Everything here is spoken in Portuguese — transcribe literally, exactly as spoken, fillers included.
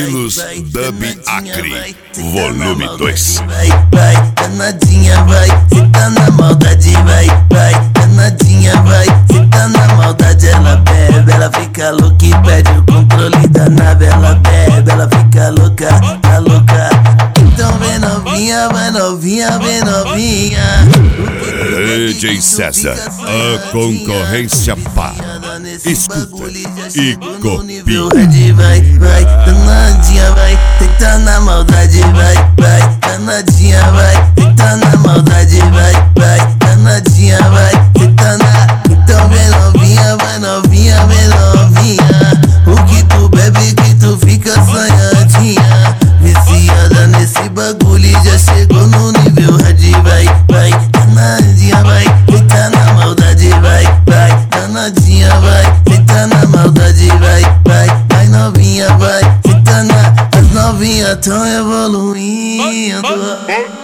Estilos Dub Acre, volume dois. Vai, vai, danadinha, vai, cê tá na maldade, vai, vai, danadinha, vai, cê tá na maldade. Ela bebe, ela fica louca e pede o controle da nave. Ela bebe, ela fica louca, tá louca. Então vem novinha, vai novinha, vem novinha. D J César, a concorrência para. Escuta e copia. Vai, vai, danadinha, vai, tenta na maldade, vai, vai, danadinha, vai, tenta na maldade, vai, vai, danadinha, vai, tenta na. Então vem novinha, vai novinha, vem novinha. O que tu bebe que tu fica sonhadinha, viciada nesse bagulho e já chegou no nível hard. Vai, vai, danadinha, vai, tenta na maldade, vai, vai, danadinha, vai, tenta na maldade, vai, vai, vai novinha, vai, tenta na. As novinhas tão evoluindo.